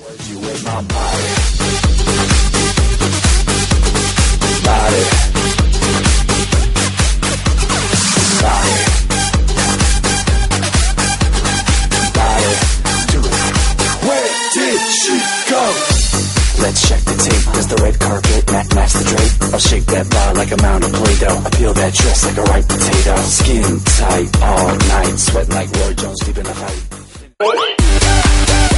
You with my body, body, body, body, do it. Where did she go? Let's check the tape. Does the red carpet match the drape? I'll shake that bar like a mound of Play-Doh. I peel that dress like a ripe potato. Skin tight all night, sweating like Roy Jones deep in the fight.